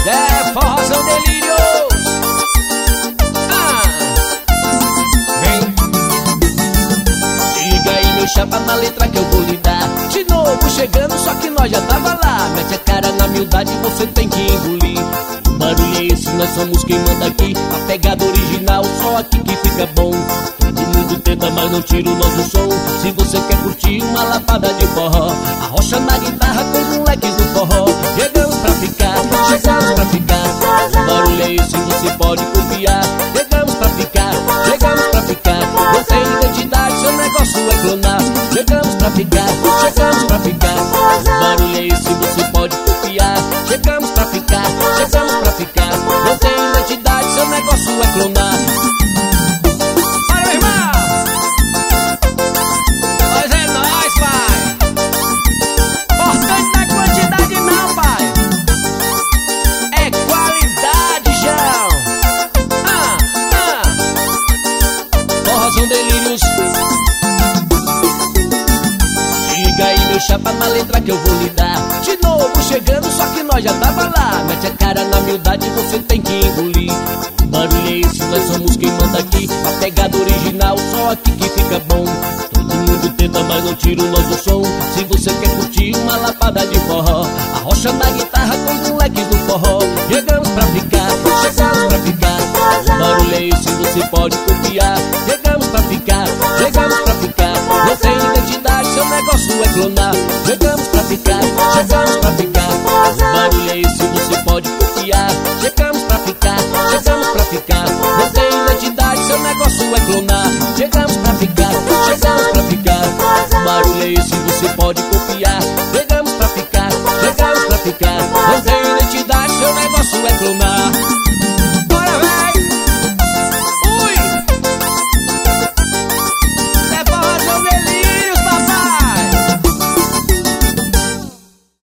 É Forrozão Delírios. Vem. Liga aí meu chapa na letra que eu vou lhe dar. De novo chegando, só que nós já tava lá. Mete a cara na humildade, você tem que engolir. O barulho é esse, nós somos quem manda aqui. A pegada original, só aqui que fica bom. Todo mundo tenta, mas não tira o nosso som. Se você quer curtir uma lapada de forró, arrocha na guitarra com os moleques do forró. Chegamos pra ficar, chegamos pra ficar. O barulho é esse, você pode copiar. Chegamos pra ficar, chegamos pra ficar. Não tem identidade, seu negócio é clonar. Chegamos pra ficar, chegamos pra ficar. O barulho é esse, você pode copiar. Chegamos pra ficar, chegamos pra ficar. Não tem identidade, seu negócio é clonar. Bora, meu irmão! Nós é nós, pai! Importante não é quantidade não, pai! É qualidade, João! Forrozão Delírios. Liga aí meu chapa na letra que eu vou lhe dar. De novo chegando, só que nós já tava lá. Mete a cara na humildade, você tem que engolir. O barulho é esse, nós somos quem manda aqui. A pegada original, só aqui que fica bom. Todo mundo tenta, mas não tira o nosso som. Se você quer curtir uma lapada de forró, arrocha na guitarra com os moleques do forró. Chegamos pra ficar, chegamos pra ficar. O barulho é esse, você pode copiar. Chegamos pra ficar, chegamos pra ficar. Não tem identidade, seu negócio é clonar. Chegamos pra ficar, chegamos pra ficar. O barulho é esse, você pode copiar. Chegamos pra ficar, chegamos pra ficar. Não tem identidade, seu negócio é clonar. Chegamos pra ficar, chegamos pra ficar. O barulho é esse, você pode copiar. Chegamos pra ficar, chegamos pra ficar. Não tem